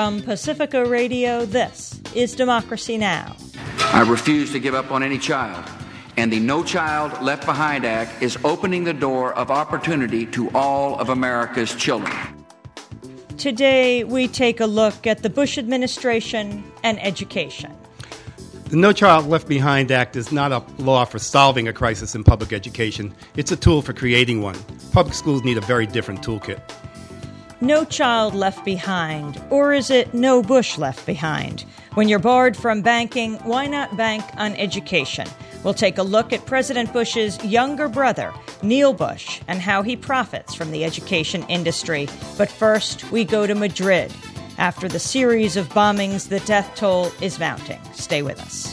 From Pacifica Radio, this is Democracy Now! I refuse to give up on any child, and the No Child Left Behind Act is opening the door of opportunity to all of America's children. Today, we take a look at the Bush administration and education. The No Child Left Behind Act is not a law for solving a crisis in public education. It's a tool for creating one. Public schools need a very different toolkit. No child left behind, or is it no Bush left behind? When you're barred from banking, why not bank on education? We'll take a look at President Bush's younger brother, Neil Bush, and how he profits from the education industry. But first, we go to Madrid. After the series of bombings, the death toll is mounting. Stay with us.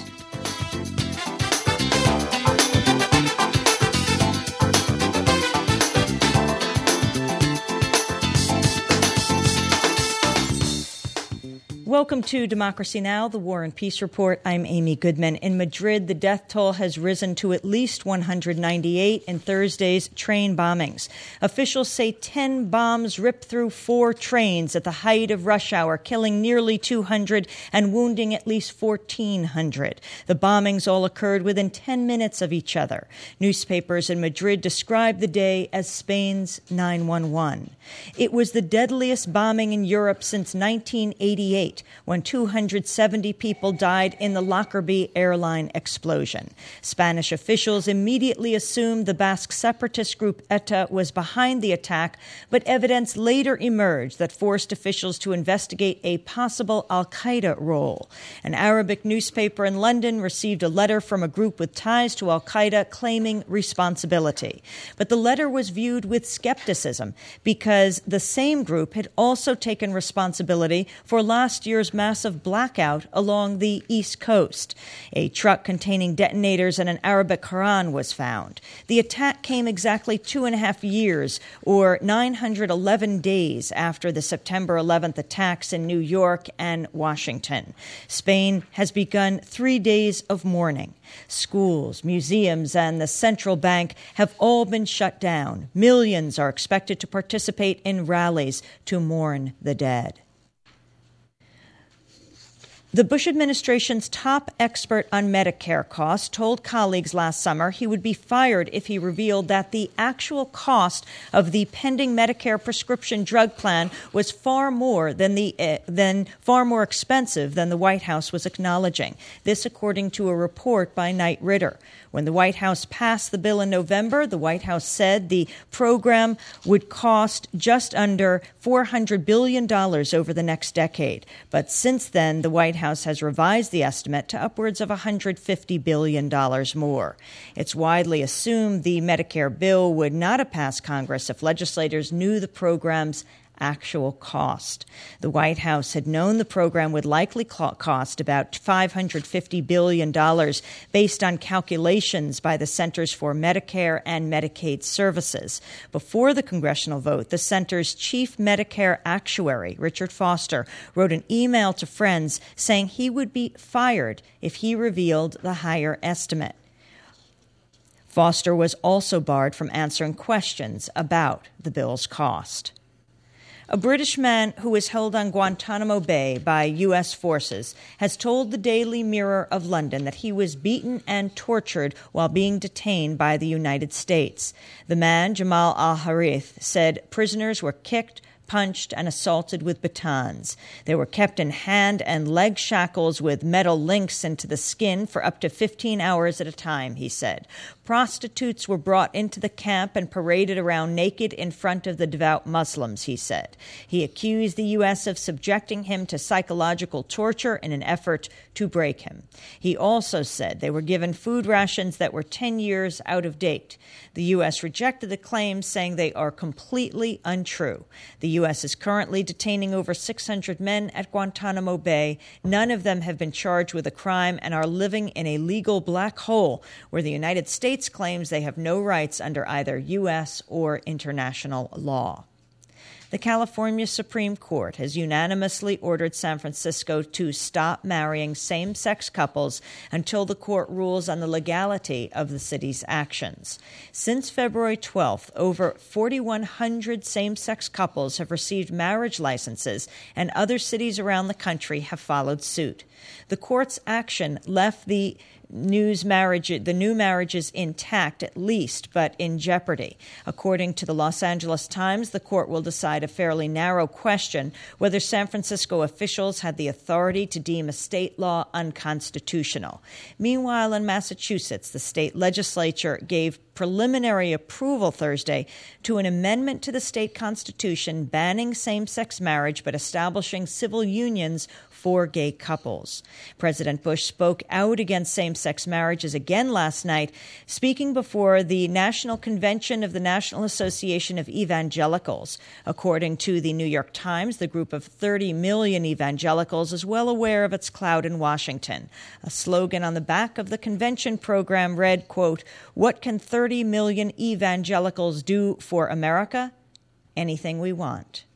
Welcome to Democracy Now!, the War and Peace Report. I'm Amy Goodman. In Madrid, the death toll has risen to at least 198 in Thursday's train bombings. Officials say 10 bombs ripped through 4 trains at the height of rush hour, killing nearly 200 and wounding at least 1,400. The bombings all occurred within 10 minutes of each other. Newspapers in Madrid described the day as Spain's 9/11. It was the deadliest bombing in Europe since 1988. When 270 people died in the Lockerbie airline explosion. Spanish officials immediately assumed the Basque separatist group ETA was behind the attack, but evidence later emerged that forced officials to investigate a possible al-Qaeda role. An Arabic newspaper in London received a letter from a group with ties to al-Qaeda claiming responsibility. But the letter was viewed with skepticism because the same group had also taken responsibility for last year's massive blackout along the East Coast. A truck containing detonators and an Arabic Quran was found. The attack came exactly 2.5 years, or 911 days, after the September 11th attacks in New York and Washington. Spain has begun 3 days of mourning. Schools, museums, and the central bank have all been shut down. Millions are expected to participate in rallies to mourn the dead. The Bush administration's top expert on Medicare costs told colleagues last summer he would be fired if he revealed that the actual cost of the pending Medicare prescription drug plan was far more expensive than the White House was acknowledging. This, according to a report by Knight Ridder. When the White House passed the bill in November, the White House said the program would cost just under $400 billion over the next decade. But since then, the White House has revised the estimate to upwards of $150 billion more. It's widely assumed the Medicare bill would not have passed Congress if legislators knew the program's actual cost. The White House had known the program would likely cost about $550 billion based on calculations by the Centers for Medicare and Medicaid Services. Before the congressional vote, the center's chief Medicare actuary, Richard Foster, wrote an email to friends saying he would be fired if he revealed the higher estimate. Foster was also barred from answering questions about the bill's cost. A British man who was held on Guantanamo Bay by U.S. forces has told the Daily Mirror of London that he was beaten and tortured while being detained by the United States. The man, Jamal al-Harith, said prisoners were kicked, punched, and assaulted with batons. They were kept in hand and leg shackles with metal links into the skin for up to 15 hours at a time, he said. Prostitutes were brought into the camp and paraded around naked in front of the devout Muslims, he said. He accused the U.S. of subjecting him to psychological torture in an effort to break him. He also said they were given food rations that were 10 years out of date. The U.S. rejected the claims, saying they are completely untrue. The U.S. is currently detaining over 600 men at Guantanamo Bay. None of them have been charged with a crime and are living in a legal black hole where the United States claims they have no rights under either U.S. or international law. The California Supreme Court has unanimously ordered San Francisco to stop marrying same-sex couples until the court rules on the legality of the city's actions. Since February 12th, over 4,100 same-sex couples have received marriage licenses, and other cities around the country have followed suit. The court's action left the new marriages intact at least, but in jeopardy. According to the Los Angeles Times, the court will decide a fairly narrow question whether San Francisco officials had the authority to deem a state law unconstitutional. Meanwhile, in Massachusetts, the state legislature gave preliminary approval Thursday to an amendment to the state constitution banning same-sex marriage but establishing civil unions for gay couples. President Bush spoke out against same-sex marriages again last night, speaking before the National Convention of the National Association of Evangelicals. According to the New York Times, the group of 30 million evangelicals is well aware of its clout in Washington. A slogan on the back of the convention program read, quote, "What can 30 million evangelicals do for America? Anything we want."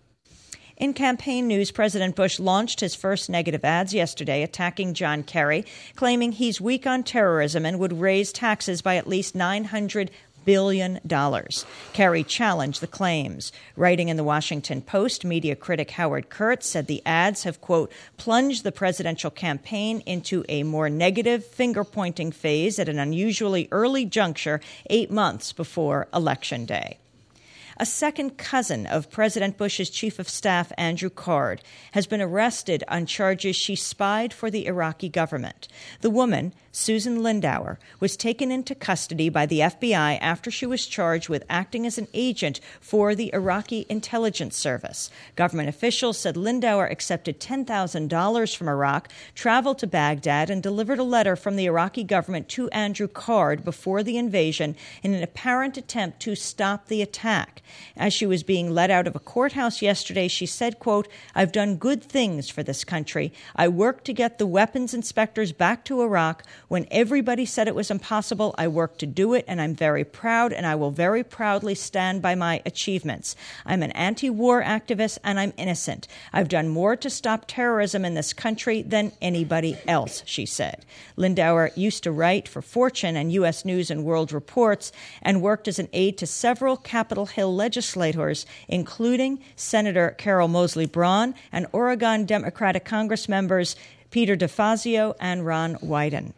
In campaign news, President Bush launched his first negative ads yesterday, attacking John Kerry, claiming he's weak on terrorism and would raise taxes by at least $900 billion. Kerry challenged the claims. Writing in the Washington Post, media critic Howard Kurtz said the ads have, quote, plunged the presidential campaign into a more negative finger-pointing phase at an unusually early juncture 8 months before Election Day. A second cousin of President Bush's chief of staff, Andrew Card, has been arrested on charges she spied for the Iraqi government. The woman, Susan Lindauer, was taken into custody by the FBI after she was charged with acting as an agent for the Iraqi intelligence service. Government officials said Lindauer accepted $10,000 from Iraq, traveled to Baghdad, and delivered a letter from the Iraqi government to Andrew Card before the invasion in an apparent attempt to stop the attack. As she was being let out of a courthouse yesterday, she said, quote, "I've done good things for this country. I worked to get the weapons inspectors back to Iraq. When everybody said it was impossible, I worked to do it, and I'm very proud, and I will very proudly stand by my achievements. I'm an anti-war activist, and I'm innocent. I've done more to stop terrorism in this country than anybody else," she said. Lindauer used to write for Fortune and U.S. News and World Reports and worked as an aide to several Capitol Hill legislators, including Senator Carol Moseley Braun and Oregon Democratic Congress members Peter DeFazio and Ron Wyden.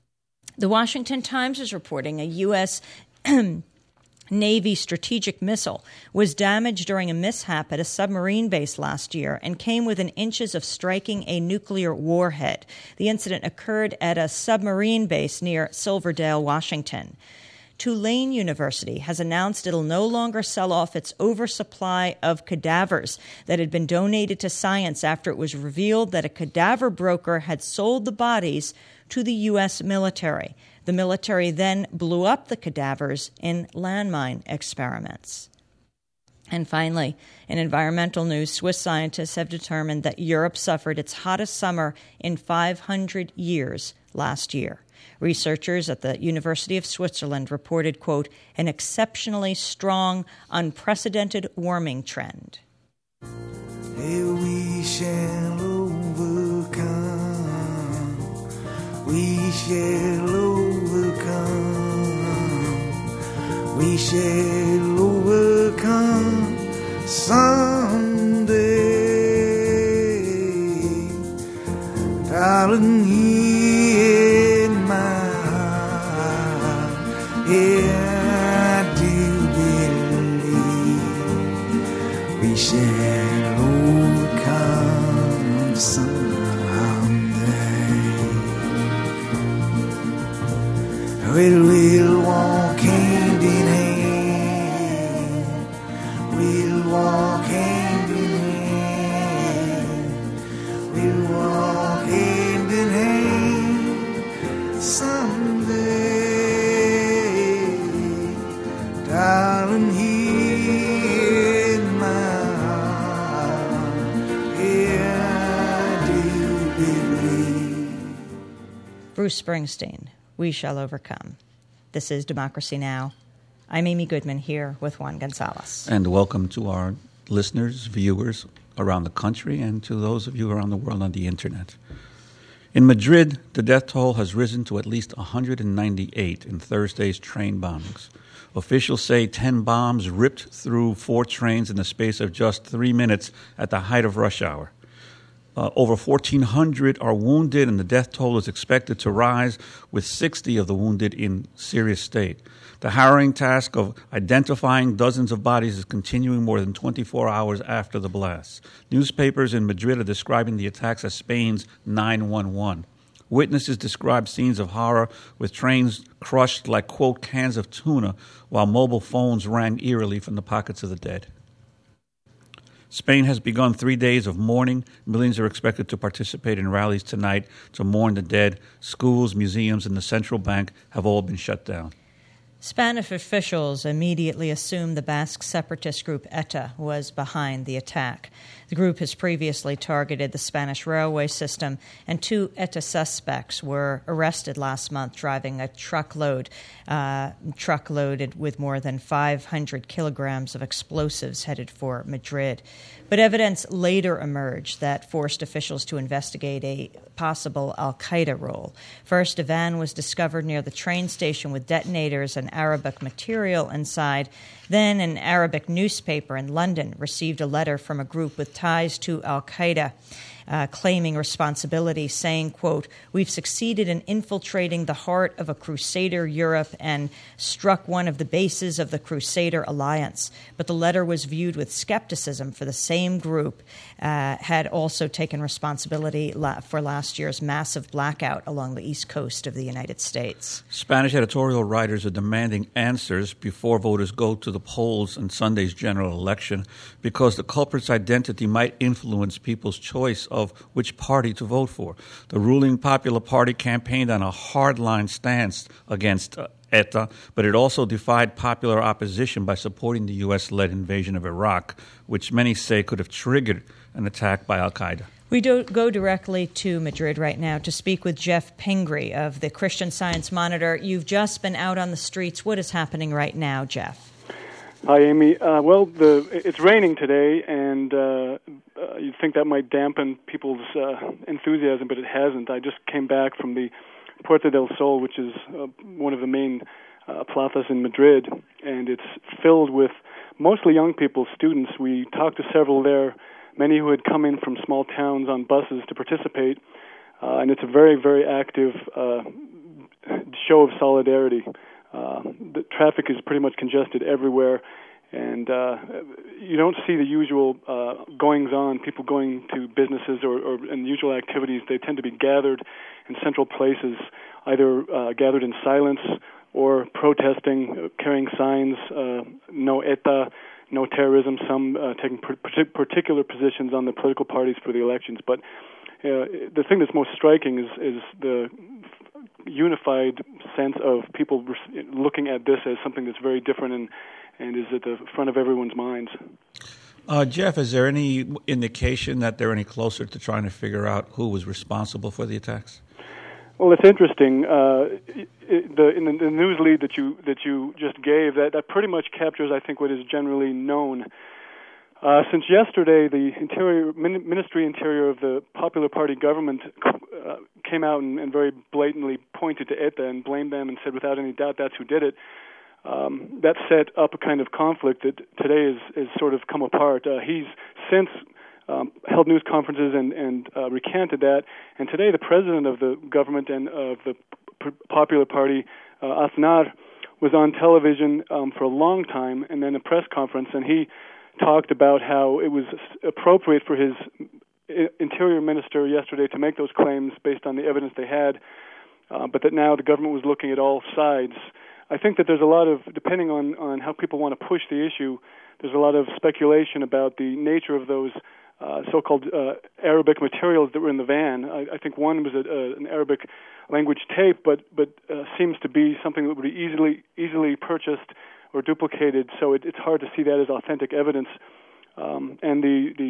The Washington Times is reporting a U.S. Navy strategic missile was damaged during a mishap at a submarine base last year and came within inches of striking a nuclear warhead. The incident occurred at a submarine base near Silverdale, Washington. Tulane University has announced it'll no longer sell off its oversupply of cadavers that had been donated to science after it was revealed that a cadaver broker had sold the bodies to the U.S. military. The military then blew up the cadavers in landmine experiments. And finally, in environmental news, Swiss scientists have determined that Europe suffered its hottest summer in 500 years last year. Researchers at the University of Switzerland reported, quote, an exceptionally strong, unprecedented warming trend. Hey, we shall overcome. We shall overcome. We shall overcome someday. Darling, here in my heart, yeah, I do believe we shall overcome someday. We'll walk hand in hand. We'll walk hand in hand. We'll walk hand in hand someday. Darling, here in my heart, yeah, I do believe. Bruce Springsteen, We Shall Overcome. This is Democracy Now! I'm Amy Goodman here with Juan Gonzalez. And welcome to our listeners, viewers around the country, and to those of you around the world on the Internet. In Madrid, the death toll has risen to at least 198 in Thursday's train bombings. Officials say 10 bombs ripped through 4 trains in the space of just 3 minutes at the height of rush hour. Over 1,400 are wounded, and the death toll is expected to rise, with 60 of the wounded in serious state. The harrowing task of identifying dozens of bodies is continuing more than 24 hours after the blasts. Newspapers in Madrid are describing the attacks as Spain's 9/11. Witnesses describe scenes of horror, with trains crushed like, quote, cans of tuna, while mobile phones rang eerily from the pockets of the dead. Spain has begun 3 days of mourning. Millions are expected to participate in rallies tonight to mourn the dead. Schools, museums, and the central bank have all been shut down. Spanish officials immediately assumed the Basque separatist group ETA was behind the attack. The group has previously targeted the Spanish railway system, and 2 ETA suspects were arrested last month driving a truck loaded with more than 500 kilograms of explosives headed for Madrid. But evidence later emerged that forced officials to investigate a possible al-Qaeda role. First, a van was discovered near the train station with detonators and Arabic material inside. Then an Arabic newspaper in London received a letter from a group with ties to al-Qaeda, claiming responsibility, saying, quote, "We've succeeded in infiltrating the heart of a Crusader Europe and struck one of the bases of the Crusader alliance." But the letter was viewed with skepticism, for the same group had also taken responsibility for last year's massive blackout along the east coast of the United States. Spanish editorial writers are demanding answers before voters go to the polls in Sunday's general election, because the culprit's identity might influence people's choice of which party to vote for. The ruling Popular Party campaigned on a hardline stance against ETA, but it also defied popular opposition by supporting the U.S.-led invasion of Iraq, which many say could have triggered an attack by al-Qaeda. We go directly to Madrid right now to speak with Jeff Pingree of the Christian Science Monitor. You've just been out on the streets. What is happening right now, Jeff? Hi, Amy. It's raining today, and you'd think that might dampen people's enthusiasm, but it hasn't. I just came back from the Puerta del Sol, which is one of the main plazas in Madrid, and it's filled with mostly young people, students. We talked to several there, many who had come in from small towns on buses to participate, and it's a very, very active show of solidarity. The traffic is pretty much congested everywhere, and you don't see the usual goings-on, people going to businesses and usual activities. They tend to be gathered in central places, either gathered in silence or protesting, carrying signs, no ETA, no terrorism, some taking particular positions on the political parties for the elections. But the thing that's most striking is the unified sense of people looking at this as something that's very different and is at the front of everyone's minds. Jeff, is there any indication that they're any closer to trying to figure out who was responsible for the attacks? Well, it's interesting. In the news lead that you just gave, that pretty much captures, I think, what is generally known. Since yesterday, the Ministry of Interior of the Popular Party government came out and very blatantly pointed to ETA and blamed them and said, without any doubt, that's who did it. That set up a kind of conflict that today is sort of come apart. He's since held news conferences and recanted that. And today, the president of the government and of the Popular Party, Aznar, was on television for a long time, and then a press conference, and he talked about how it was appropriate for his interior minister yesterday to make those claims based on the evidence they had, but that now the government was looking at all sides. I think that there's a lot of, depending on how people want to push the issue, there's a lot of speculation about the nature of those so-called Arabic materials that were in the van. I think one was an Arabic language tape, but seems to be something that would be easily purchased or duplicated, so it's hard to see that as authentic evidence. And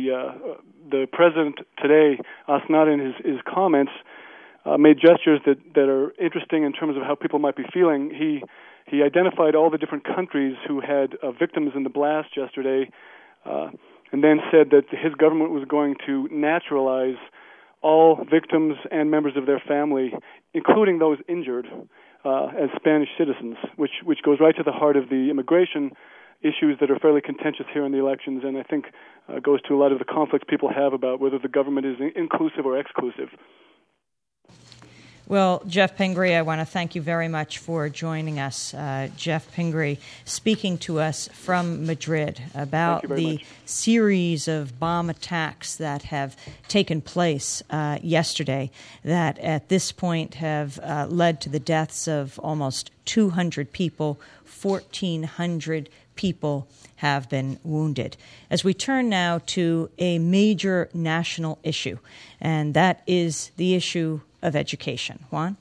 the president today, Aznar, in his comments, made gestures that are interesting in terms of how people might be feeling. He identified all the different countries who had victims in the blast yesterday, and then said that his government was going to naturalize all victims and members of their family, including those injured, as Spanish citizens, which goes right to the heart of the immigration issues that are fairly contentious here in the elections, and I think goes to a lot of the conflicts people have about whether the government is inclusive or exclusive. Well, Jeff Pingree, I want to thank you very much for joining us. Jeff Pingree speaking to us from Madrid about the series of bomb attacks that have taken place yesterday that at this point have led to the deaths of almost 200 people, 1,400 people have been wounded. As we turn now to a major national issue, and that is the issue of education. Juan?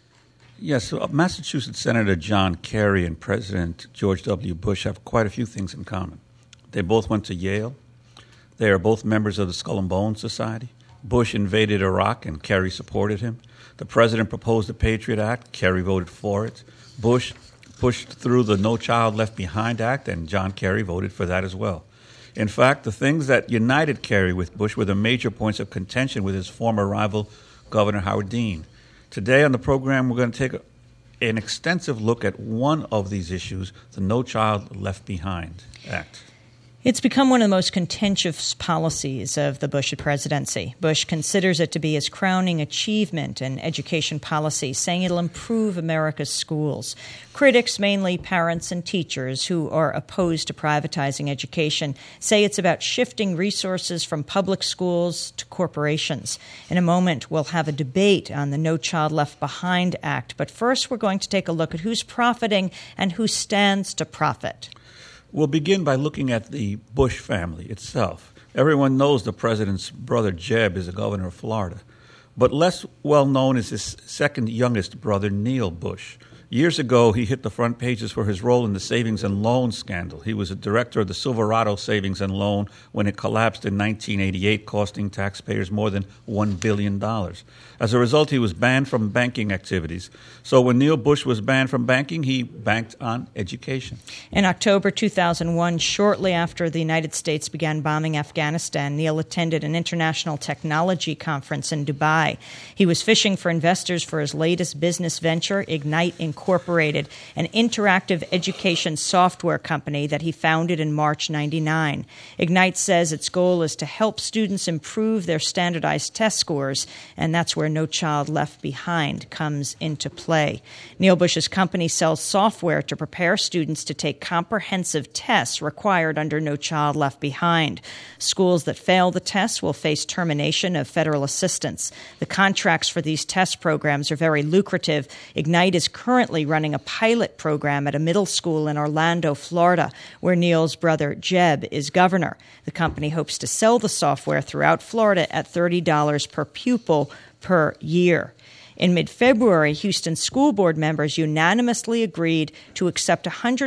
Yes, so Massachusetts Senator John Kerry and President George W. Bush have quite a few things in common. They both went to Yale. They are both members of the Skull and Bones Society. Bush invaded Iraq and Kerry supported him. The president proposed the Patriot Act. Kerry voted for it. Bush pushed through the No Child Left Behind Act, and John Kerry voted for that as well. In fact, the things that united Kerry with Bush were the major points of contention with his former rival, Governor Howard Dean. Today on the program, we're going to take an extensive look at one of these issues, the No Child Left Behind Act. It's become one of the most contentious policies of the Bush presidency. Bush considers it to be his crowning achievement in education policy, saying it'll improve America's schools. Critics, mainly parents and teachers who are opposed to privatizing education, say it's about shifting resources from public schools to corporations. In a moment, we'll have a debate on the No Child Left Behind Act. But first, we're going to take a look at who's profiting and who stands to profit. We'll begin by looking at the Bush family itself. Everyone knows the president's brother Jeb is the governor of Florida, but less well known is his second youngest brother, Neil Bush. Years ago, he hit the front pages for his role in the savings and loan scandal. He was a director of the Silverado Savings and Loan when it collapsed in 1988, costing taxpayers more than $1 billion. As a result, he was banned from banking activities. So when Neil Bush was banned from banking, he banked on education. In October 2001, shortly after the United States began bombing Afghanistan, Neil attended an international technology conference in Dubai. He was fishing for investors for his latest business venture, Ignite Incorporated, an interactive education software company that he founded in March '99. Ignite says its goal is to help students improve their standardized test scores, and that's where No Child Left Behind comes into play. Neil Bush's company sells software to prepare students to take comprehensive tests required under No Child Left Behind. Schools that fail the tests will face termination of federal assistance. The contracts for these test programs are very lucrative. Ignite is currently running a pilot program at a middle school in Orlando, Florida, where Neil's brother Jeb is governor. The company hopes to sell the software throughout Florida at $30 per pupil per year. In mid-February, Houston school board members unanimously agreed to accept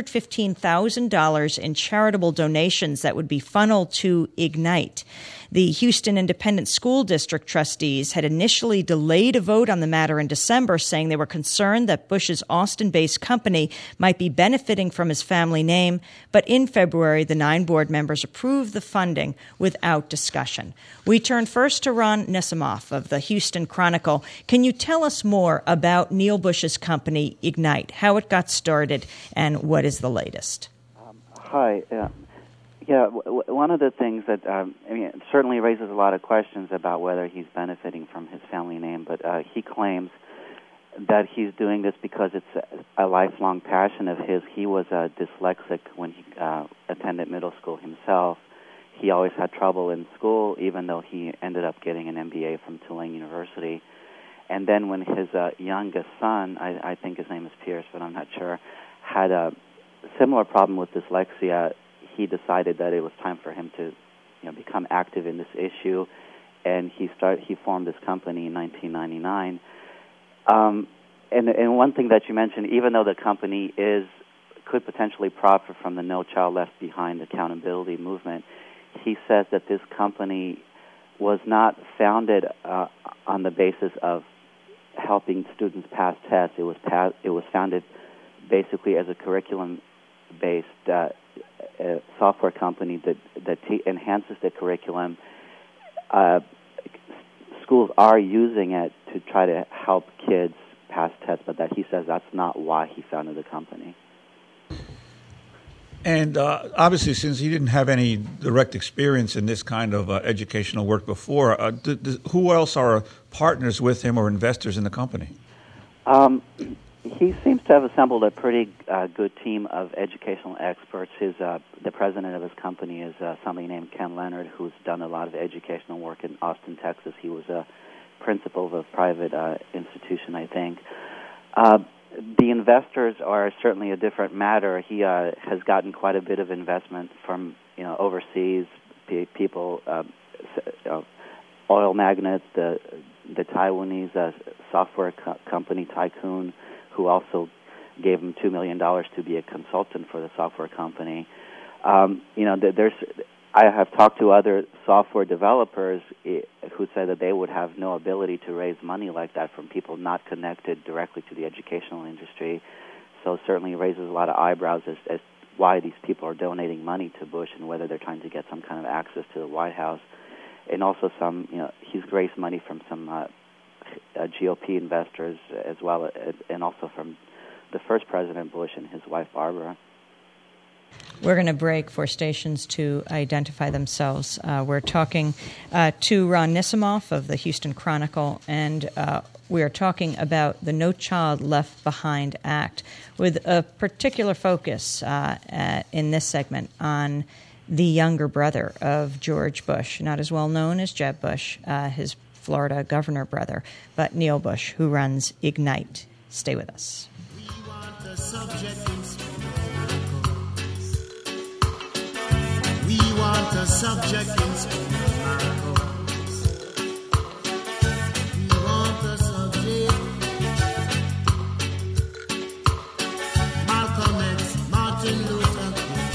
$115,000 in charitable donations that would be funneled to Ignite. The Houston Independent School District trustees had initially delayed a vote on the matter in December, saying they were concerned that Bush's Austin-based company might be benefiting from his family name. But in February, the 9 board members approved the funding without discussion. We turn first to Ron Nesimoff of the Houston Chronicle. Can you tell us more about Neil Bush's company, Ignite, how it got started, and what is the latest? Hi. One of the things that it certainly raises a lot of questions about whether he's benefiting from his family name, but he claims that he's doing this because it's a lifelong passion of his. He was dyslexic when he attended middle school himself. He always had trouble in school, even though he ended up getting an MBA from Tulane University. And then when his youngest son, I think his name is Pierce, but I'm not sure, had a similar problem with dyslexia, he decided that it was time for him to become active in this issue, and he formed this company in 1999. And one thing that you mentioned, even though the company could potentially profit from the No Child Left Behind accountability movement, he says that this company was not founded on the basis of helping students pass tests. It was founded basically as a curriculum-based a software company that enhances the curriculum. Schools are using it to try to help kids pass tests, but that he says that's not why he founded the company. And obviously, since he didn't have any direct experience in this kind of educational work before, who else are partners with him or investors in the company? He seems to have assembled a pretty good team of educational experts. The president of his company is somebody named Ken Leonard, who's done a lot of educational work in Austin, Texas. He was a principal of a private institution, I think. The investors are certainly a different matter. He has gotten quite a bit of investment from overseas people, oil magnates, the Taiwanese software company Tycoon, who also gave him $2 million to be a consultant for the software company. I have talked to other software developers who say that they would have no ability to raise money like that from people not connected directly to the educational industry. So certainly it raises a lot of eyebrows as why these people are donating money to Bush and whether they're trying to get some kind of access to the White House. And also he's raised money from some GOP investors as well, and also from the first President Bush and his wife Barbara. We're going to break for stations to identify themselves. We're talking to Ron Nisimoff of the Houston Chronicle, and we are talking about the No Child Left Behind Act, with a particular focus in this segment on the younger brother of George Bush, not as well known as Jeb Bush, his Florida governor brother, but Neil Bush, who runs Ignite. Stay with us. We want the subject in school. We want the subject in school. We want the subject. Malcolm X, Martin Luther King.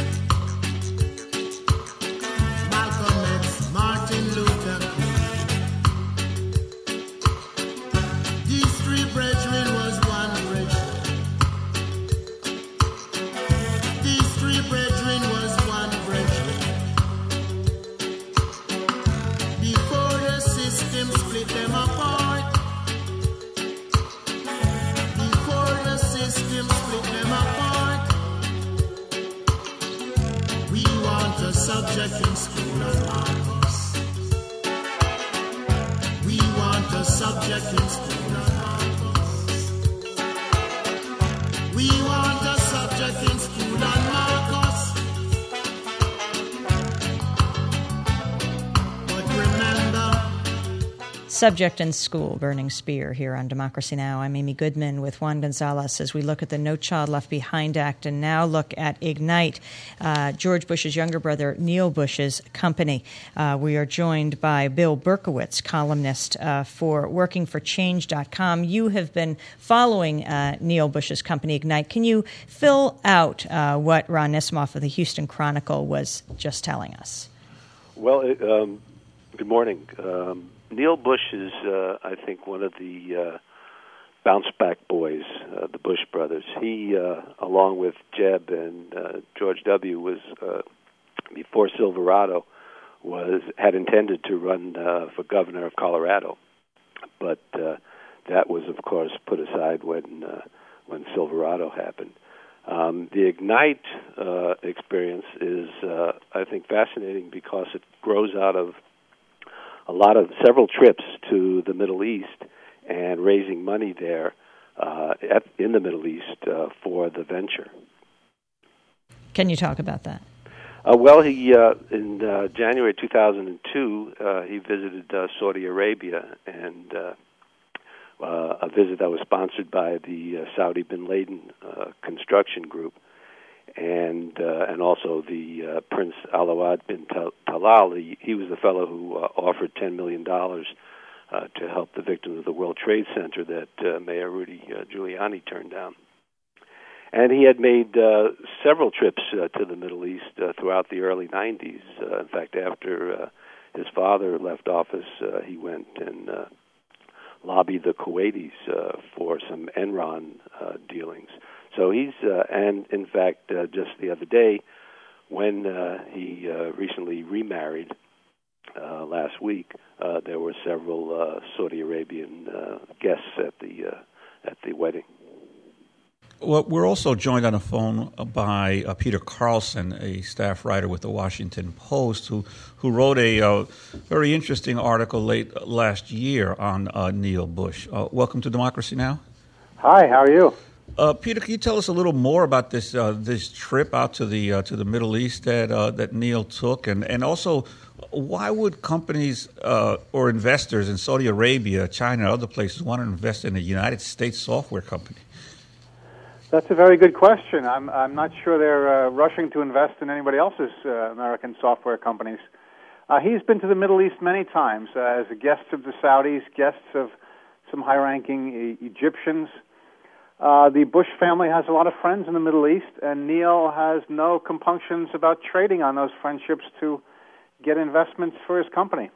Malcolm X, Martin Luther King. These three brethren was one brethren. These three brethren was one brethren. Before the system split them apart. Before the system split them apart. We want a subject in school and Marcus. We want a subject in school and Marcus. We want a subject in school and Marcus. But remember, Subject and School, Burning Spear, here on Democracy Now! I'm Amy Goodman with Juan Gonzalez as we look at the No Child Left Behind Act and now look at Ignite, George Bush's younger brother, Neil Bush's company. We are joined by Bill Berkowitz, columnist for WorkingForChange.com. You have been following Neil Bush's company, Ignite. Can you fill out what Ron Nisimoff of the Houston Chronicle was just telling us? Well, good morning. Neil Bush is, I think, one of the bounce-back boys, the Bush brothers. He, along with Jeb and George W., was, before Silverado, had intended to run for governor of Colorado. But that was, of course, put aside when Silverado happened. The Ignite experience is, I think, fascinating because it grows out of several trips to the Middle East and raising money there in the Middle East for the venture. Can you talk about that? Well, he in January 2002 he visited Saudi Arabia, and a visit that was sponsored by the Saudi bin Laden construction group, and also the Prince Alawad bin Talal. He was the fellow who offered $10 million to help the victims of the World Trade Center that Mayor Rudy Giuliani turned down. And he had made several trips to the Middle East throughout the early 90s. In fact, after his father left office, he went and lobbied the Kuwaitis for some Enron dealings. So he's, and in fact, just the other day, when he recently remarried last week, there were several Saudi Arabian guests at the wedding. Well, we're also joined on the phone by Peter Carlson, a staff writer with the Washington Post, who wrote a very interesting article late last year on Neil Bush. Welcome to Democracy Now! Hi, how are you? Peter, can you tell us a little more about this trip out to the Middle East that Neil took, and also why would companies or investors in Saudi Arabia, China, and other places want to invest in a United States software company? That's a very good question. I'm not sure they're rushing to invest in anybody else's American software companies. He's been to the Middle East many times as a guest of the Saudis, guests of some high-ranking Egyptians. The Bush family has a lot of friends in the Middle East, and Neil has no compunctions about trading on those friendships to get investments for his company.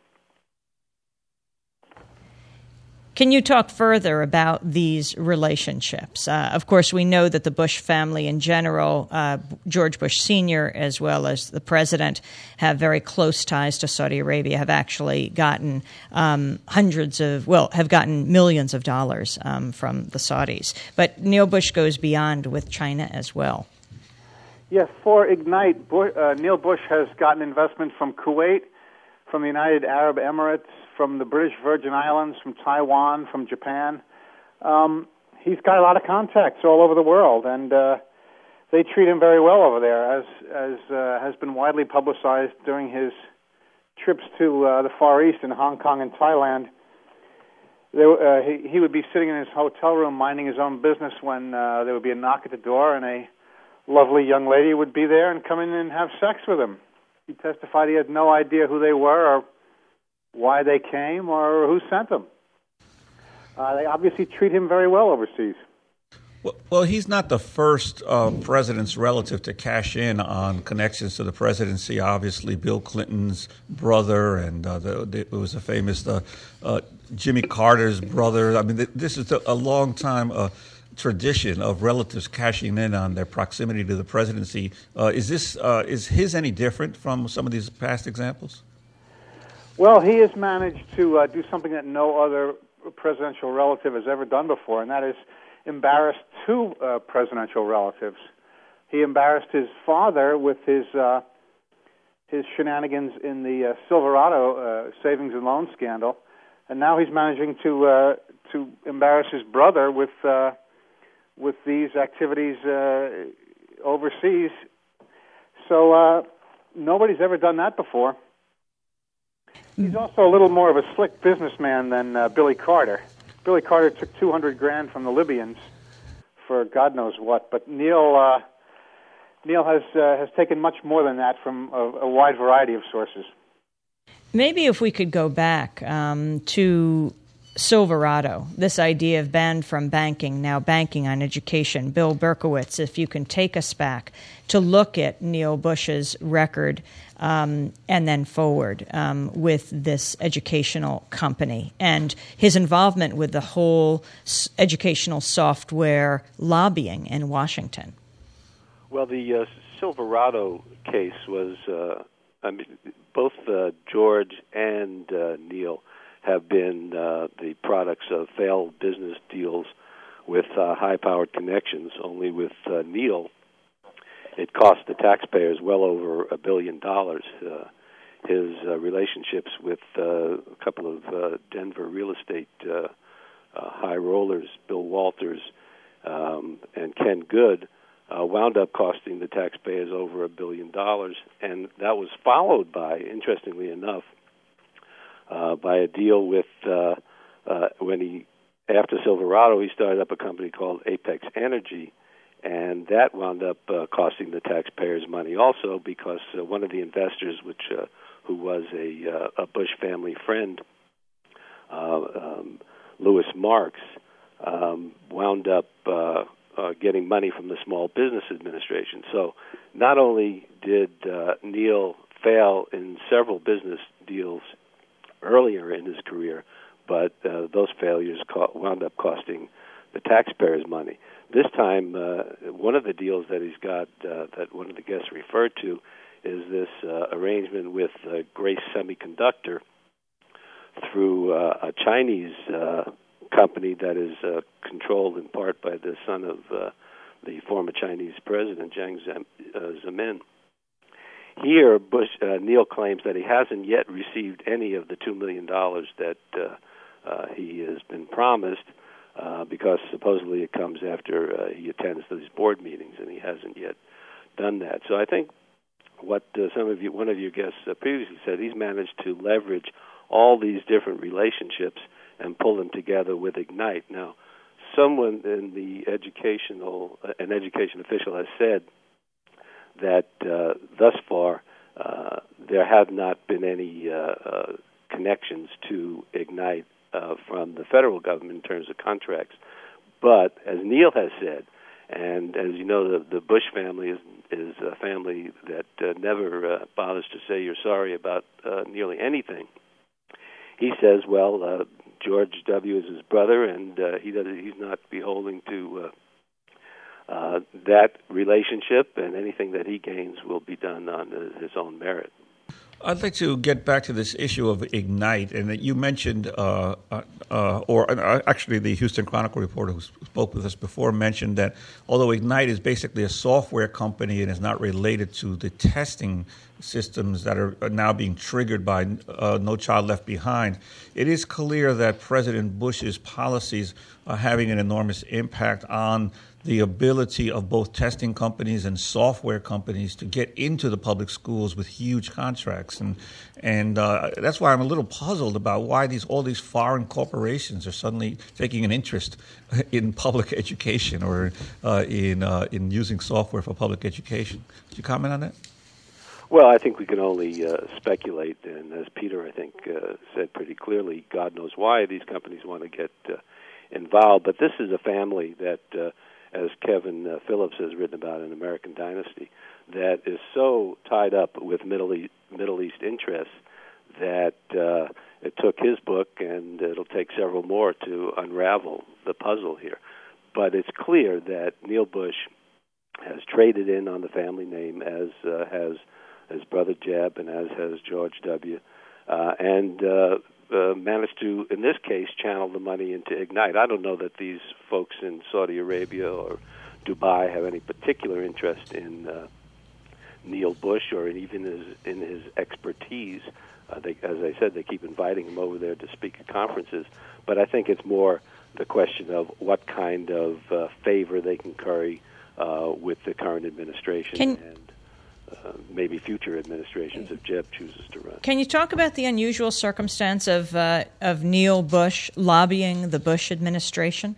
Can you talk further about these relationships? Of course, we know that the Bush family in general, George Bush Sr. as well as the president, have very close ties to Saudi Arabia, have actually gotten have gotten millions of dollars from the Saudis. But Neil Bush goes beyond with China as well. Yes, for Ignite, Neil Bush has gotten investment from Kuwait, from the United Arab Emirates, from the British Virgin Islands, from Taiwan, from Japan. He's got a lot of contacts all over the world, and they treat him very well over there, as has been widely publicized during his trips to the Far East in Hong Kong and Thailand. He would be sitting in his hotel room minding his own business when there would be a knock at the door, and a lovely young lady would be there and come in and have sex with him. He testified he had no idea who they were or why they came or who sent them. They obviously treat him very well overseas. Well, he's not the first president's relative to cash in on connections to the presidency. Obviously, Bill Clinton's brother, and it was a famous Jimmy Carter's brother. I mean, this is a long time tradition of relatives cashing in on their proximity to the presidency. Is his any different from some of these past examples? Well, he has managed to do something that no other presidential relative has ever done before, and that is embarrass two presidential relatives. He embarrassed his father with his shenanigans in the Silverado savings and loan scandal, and now he's managing to embarrass his brother with these activities overseas. So nobody's ever done that before. He's also a little more of a slick businessman than Billy Carter. Billy Carter took $200,000 from the Libyans for God knows what, but Neil has taken much more than that from a wide variety of sources. Maybe if we could go back to Silverado, this idea of banned from banking, now banking on education. Bill Berkowitz, if you can take us back to look at Neil Bush's record and then forward with this educational company and his involvement with the whole educational software lobbying in Washington. Well, the Silverado case was, both George and Neil have been the products of failed business deals with high-powered connections. Only with Neil, it cost the taxpayers well over $1 billion. His relationships with a couple of Denver real estate high rollers, Bill Walters and Ken Good, wound up costing the taxpayers over $1 billion, and that was followed by, interestingly enough, by a deal with after Silverado, he started up a company called Apex Energy, and that wound up costing the taxpayers money also because one of the investors, who was a Bush family friend, Louis Marks, wound up getting money from the Small Business Administration. So not only did Neil fail in several business deals earlier in his career, but those failures wound up costing the taxpayers money. This time, one of the deals that he's got, that one of the guests referred to, is this arrangement with Grace Semiconductor through a Chinese company that is controlled in part by the son of the former Chinese president, Jiang Zemin. Here, Neil claims that he hasn't yet received any of the $2 million that he has been promised, because supposedly it comes after he attends these board meetings, and he hasn't yet done that. So I think what one of your guests previously said, he's managed to leverage all these different relationships and pull them together with Ignite. Now, someone in the an education official has said that thus far there have not been any connections to Ignite from the federal government in terms of contracts. But as Neil has said, and as you know, the Bush family is a family that never bothers to say you're sorry about nearly anything. He says, well, George W. is his brother, and he's not beholden to that relationship, and anything that he gains will be done on his own merit. I'd like to get back to this issue of Ignite, and that you mentioned, actually the Houston Chronicle reporter who spoke with us before mentioned that although Ignite is basically a software company and is not related to the testing systems that are now being triggered by No Child Left Behind, it is clear that President Bush's policies are having an enormous impact on the ability of both testing companies and software companies to get into the public schools with huge contracts. And that's why I'm a little puzzled about why all these foreign corporations are suddenly taking an interest in public education or in using software for public education. Could you comment on that? Well, I think we can only speculate, and as Peter, I think, said pretty clearly, God knows why these companies want to get involved. But this is a family that, as Kevin Phillips has written about in American Dynasty, that is so tied up with Middle East interests that it took his book, and it'll take several more to unravel the puzzle here. But it's clear that Neil Bush has traded in on the family name, as has his brother Jeb and as has George W., and managed to, in this case, channel the money into Ignite. I don't know that these folks in Saudi Arabia or Dubai have any particular interest in Neil Bush or even in his expertise. As I said, they keep inviting him over there to speak at conferences. But I think it's more the question of what kind of favor they can curry with the current administration and maybe future administrations if Jeb chooses to run. Can you talk about the unusual circumstance of Neil Bush lobbying the Bush administration?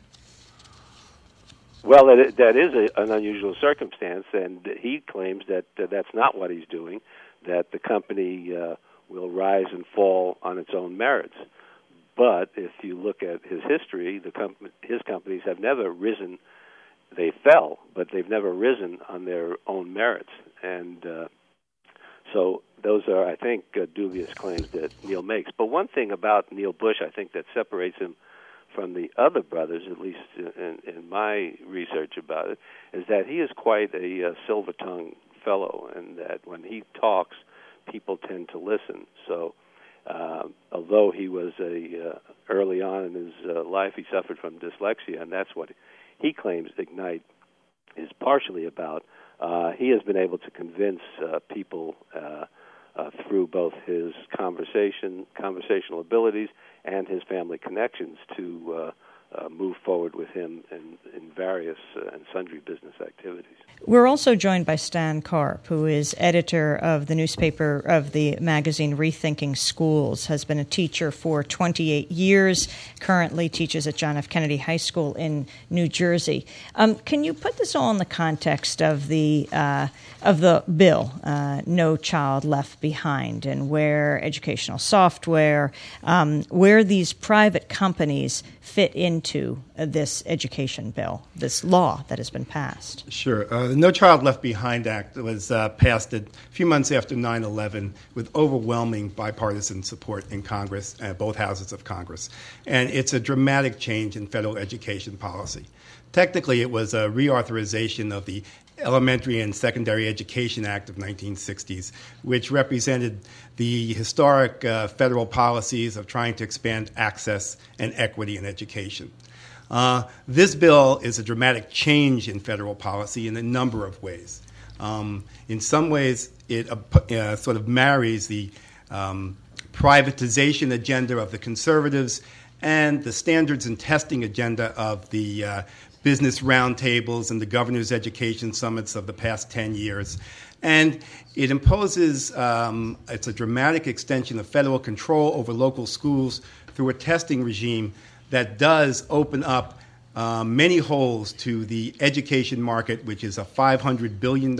Well, that is an unusual circumstance, and he claims that that's not what he's doing, that the company will rise and fall on its own merits. But if you look at his history, his companies have never risen. They fell, but they've never risen on their own merits. And so those are, I think, dubious claims that Neil makes. But one thing about Neil Bush, I think, that separates him from the other brothers, at least in my research about it, is that he is quite a silver-tongued fellow, and that when he talks, people tend to listen. So although he was early on in his life, he suffered from dyslexia, and that's what he claims Ignite is partially about. He has been able to convince people through both his conversational abilities and his family connections to move forward with him in various and sundry business activities. We're also joined by Stan Karp, who is editor of the newspaper of the magazine Rethinking Schools, has been a teacher for 28 years, currently teaches at John F. Kennedy High School in New Jersey. Can you put this all in the context of the bill, No Child Left Behind, and where educational software, where these private companies fit into this education bill? bill, this law that has been passed? Sure. The No Child Left Behind Act was passed a few months after 9/11 with overwhelming bipartisan support in Congress, both houses of Congress. And it's a dramatic change in federal education policy. Technically, it was a reauthorization of the Elementary and Secondary Education Act of 1960s, which represented the historic federal policies of trying to expand access and equity in education. This bill is a dramatic change in federal policy in a number of ways. In some ways, it sort of marries the privatization agenda of the conservatives and the standards and testing agenda of the business roundtables and the governor's education summits of the past 10 years. And it imposes, it's a dramatic extension of federal control over local schools through a testing regime that does open up many holes to the education market, which is a $500 billion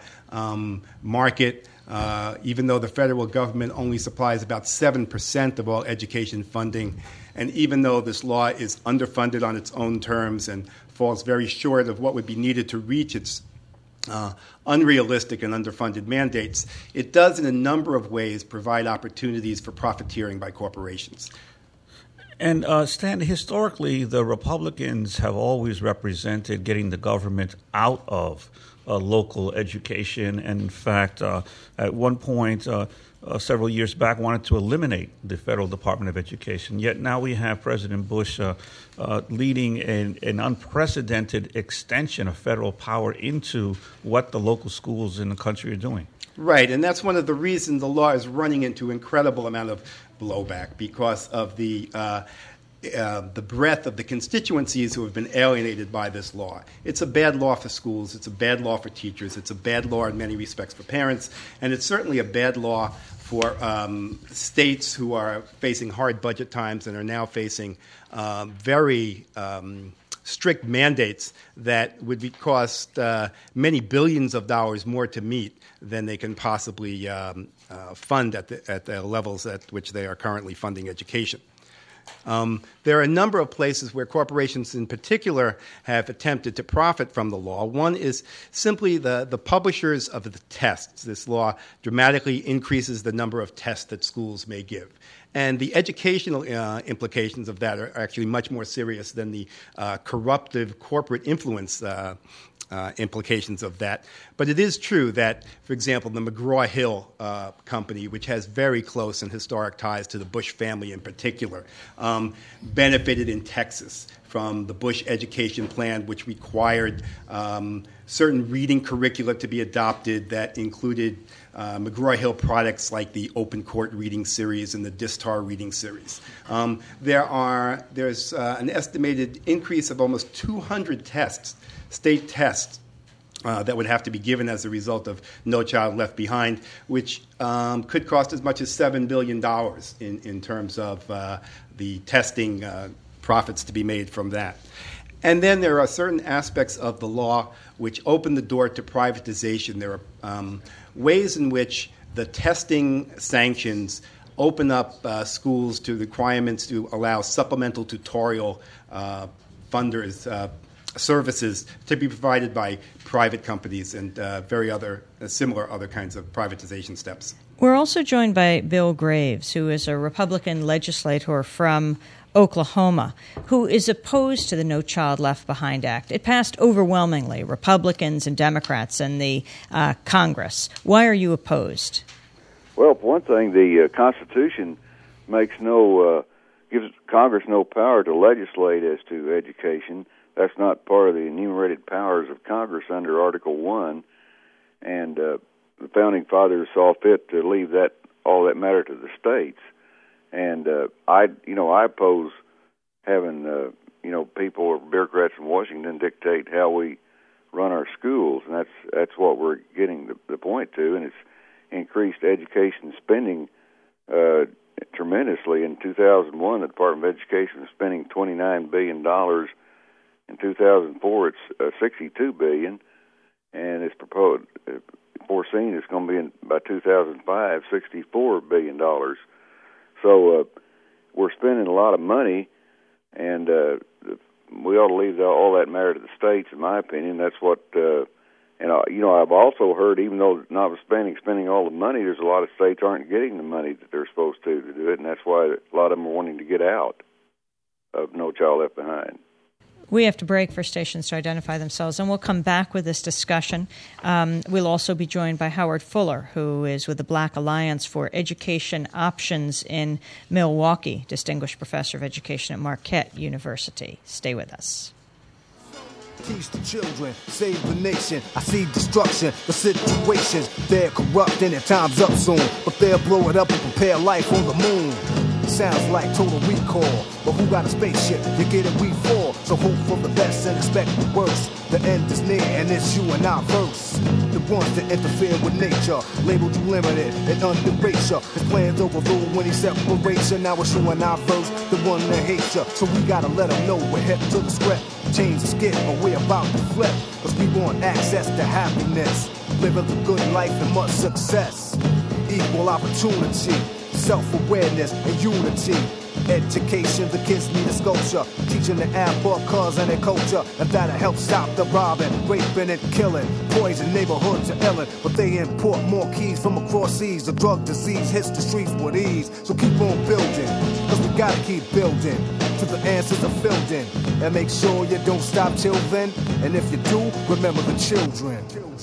market, even though the federal government only supplies about 7% of all education funding. And even though this law is underfunded on its own terms and falls very short of what would be needed to reach its unrealistic and underfunded mandates, it does in a number of ways provide opportunities for profiteering by corporations. And Stan, historically, the Republicans have always represented getting the government out of local education. And in fact, at one point, several years back, wanted to eliminate the Federal Department of Education. Yet now we have President Bush leading an unprecedented extension of federal power into what the local schools in the country are doing. Right, and that's one of the reasons the law is running into incredible amount of blowback because of the breadth of the constituencies who have been alienated by this law. It's a bad law for schools. It's a bad law for teachers. It's a bad law in many respects for parents. And it's certainly a bad law for states who are facing hard budget times and are now facing very strict mandates that would cost many billions of dollars more to meet than they can possibly fund at the levels at which they are currently funding education. There are a number of places where corporations in particular have attempted to profit from the law. One is simply the publishers of the tests. This law dramatically increases the number of tests that schools may give. And the educational implications of that are actually much more serious than the corruptive corporate influence implications of that. But it is true that, for example, the McGraw-Hill company, which has very close and historic ties to the Bush family in particular, benefited in Texas from the Bush education plan, which required certain reading curricula to be adopted that included McGraw-Hill products like the Open Court reading series and the Distar reading series. There's an estimated increase of almost 200 tests, state tests, that would have to be given as a result of No Child Left Behind, which could cost as much as $7 billion in terms of the testing profits to be made from that. And then there are certain aspects of the law which open the door to privatization. There are ways in which the testing sanctions open up schools to requirements to allow supplemental tutorial funders, services to be provided by private companies and similar other kinds of privatization steps. We're also joined by Bill Graves, who is a Republican legislator from Oklahoma, who is opposed to the No Child Left Behind Act. It passed overwhelmingly, Republicans and Democrats in the Congress. Why are you opposed? Well, for one thing, the Constitution gives Congress no power to legislate as to education. That's not part of the enumerated powers of Congress under Article 1, and the Founding Fathers saw fit to leave all that matter to the states. And I oppose having people or bureaucrats in Washington dictate how we run our schools, and that's what we're getting the point to. And it's increased education spending tremendously. In 2001, the Department of Education was spending $29 billion. In 2004, it's $62 billion, and it's foreseen it's going to be by 2005 $64 billion. So we're spending a lot of money, and we we ought to leave all that matter to the states, in my opinion. That's what, I've also heard, even though spending all the money, there's a lot of states aren't getting the money that they're supposed to do it, and that's why a lot of them are wanting to get out of No Child Left Behind. We have to break for stations to identify themselves, and we'll come back with this discussion. We'll also be joined by Howard Fuller, who is with the Black Alliance for Education Options in Milwaukee, Distinguished Professor of Education at Marquette University. Stay with us. Teach the children, save the nation. I see destruction, the situations. They're corrupt and their time's up soon. But they'll blow it up and prepare life on the moon. Sounds like Total Recall, but who got a spaceship? You get it, we fall. So hope for the best and expect the worst. The end is near and it's you and our verse. The ones that interfere with nature, labeled you limited and underrate ya. His plans overruled when he separation. Now it's you and our verse, the one that hates ya. So we gotta let them know we're heading to the script. Change the skit or we're about to flip. Cause we want access to happiness, living the good life and much success. Equal opportunity, self-awareness and unity. Education, the kids need a sculpture. Teaching the cause and their culture. And that'll help stop the robbing, raping and killing. Poison neighborhoods are illin', but they import more keys from across seas. The drug disease hits the streets with ease. So keep on building, cause we gotta keep building till the answers are filled in. And make sure you don't stop till then. And if you do, remember the children.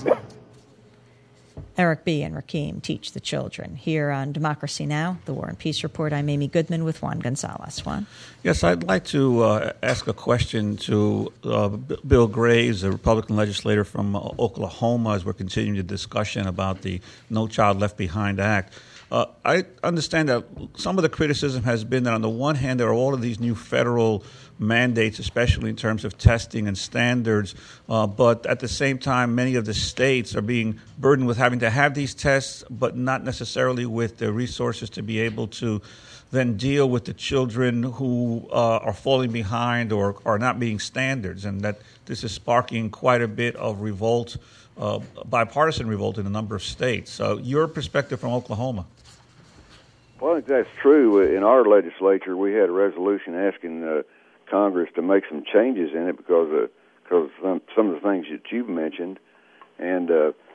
Eric B. and Rakim teach the children. Here on Democracy Now!, the War and Peace Report, I'm Amy Goodman with Juan Gonzalez. Juan? Yes, I'd like to ask a question to Bill Graves, a Republican legislator from Oklahoma, as we're continuing the discussion about the No Child Left Behind Act. I understand that some of the criticism has been that on the one hand, there are all of these new federal mandates, especially in terms of testing and standards, but at the same time, many of the states are being burdened with having to have these tests, but not necessarily with the resources to be able to then deal with the children who are falling behind or are not meeting standards, and that this is sparking quite a bit of revolt, bipartisan revolt in a number of states. So your perspective from Oklahoma. Well, I think that's true. In our legislature, we had a resolution asking Congress to make some changes in it because some of the things that you've mentioned. And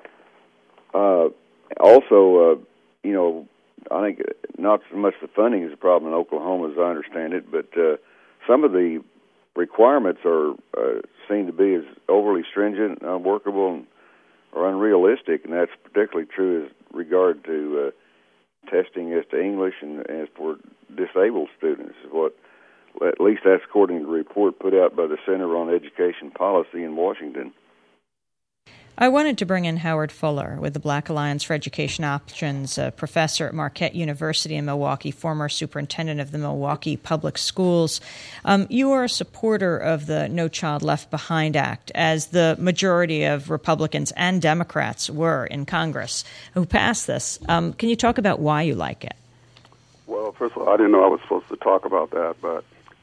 also, I think not so much the funding is a problem in Oklahoma as I understand it, but some of the requirements are seem to be as overly stringent, unworkable, or unrealistic, and that's particularly true as regard to testing as to English and as for disabled students. At least that's according to the report put out by the Center on Education Policy in Washington. I wanted to bring in Howard Fuller with the Black Alliance for Education Options, a professor at Marquette University in Milwaukee, former superintendent of the Milwaukee Public Schools. You are a supporter of the No Child Left Behind Act, as the majority of Republicans and Democrats were in Congress who passed this. Can you talk about why you like it? Well, first of all, I didn't know I was supposed to talk about that, but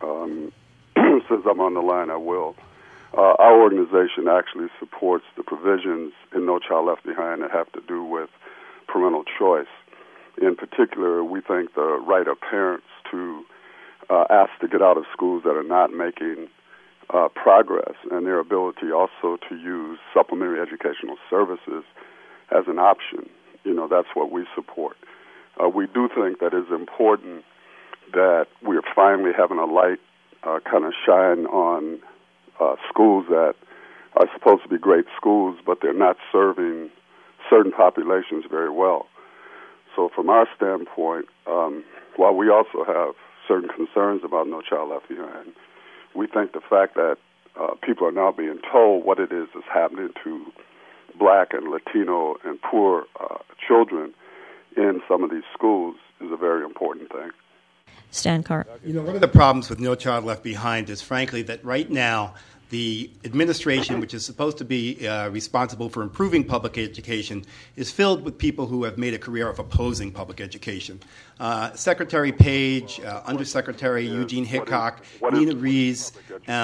since I'm on the line, I will. Our organization actually supports the provisions in No Child Left Behind that have to do with parental choice. In particular, we think the right of parents to ask to get out of schools that are not making progress, and their ability also to use supplementary educational services as an option. That's what we support. We do think that it's important that we're finally having a light kind of shine on schools that are supposed to be great schools, but they're not serving certain populations very well. So from our standpoint, while we also have certain concerns about No Child Left Behind, we think the fact that people are now being told what it is that's happening to Black and Latino and poor children in some of these schools is a very important thing. Stan Carr. One of the problems with No Child Left Behind is, frankly, that right now the administration, which is supposed to be responsible for improving public education, is filled with people who have made a career of opposing public education. Secretary Page, Undersecretary Eugene Hickok, Nina Rees,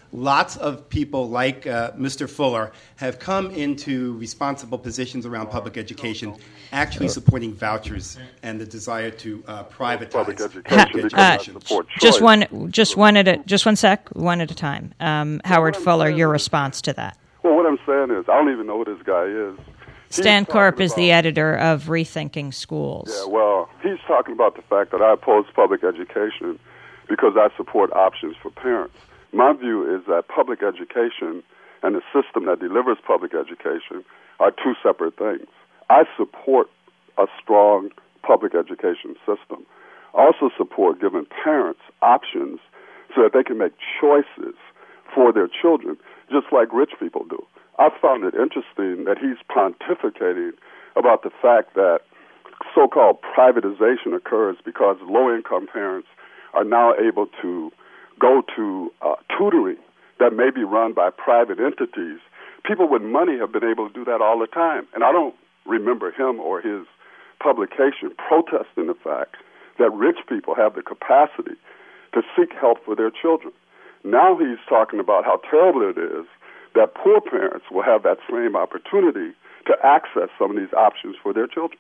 lots of people like Mr. Fuller have come into responsible positions around public education, actually supporting vouchers and the desire to privatize public education. Just one sec, one at a time. Howard Fuller, your response to that. Well, what I'm saying is, I don't even know who this guy is. Stan Karp is the editor of Rethinking Schools. Yeah, well, he's talking about the fact that I oppose public education because I support options for parents. My view is that public education and the system that delivers public education are two separate things. I support a strong public education system. I also support giving parents options so that they can make choices for their children, just like rich people do. I found it interesting that he's pontificating about the fact that so-called privatization occurs because low-income parents are now able to go to tutoring that may be run by private entities. People with money have been able to do that all the time. And I don't remember him or his publication protesting the fact that rich people have the capacity to seek help for their children. Now he's talking about how terrible it is that poor parents will have that same opportunity to access some of these options for their children.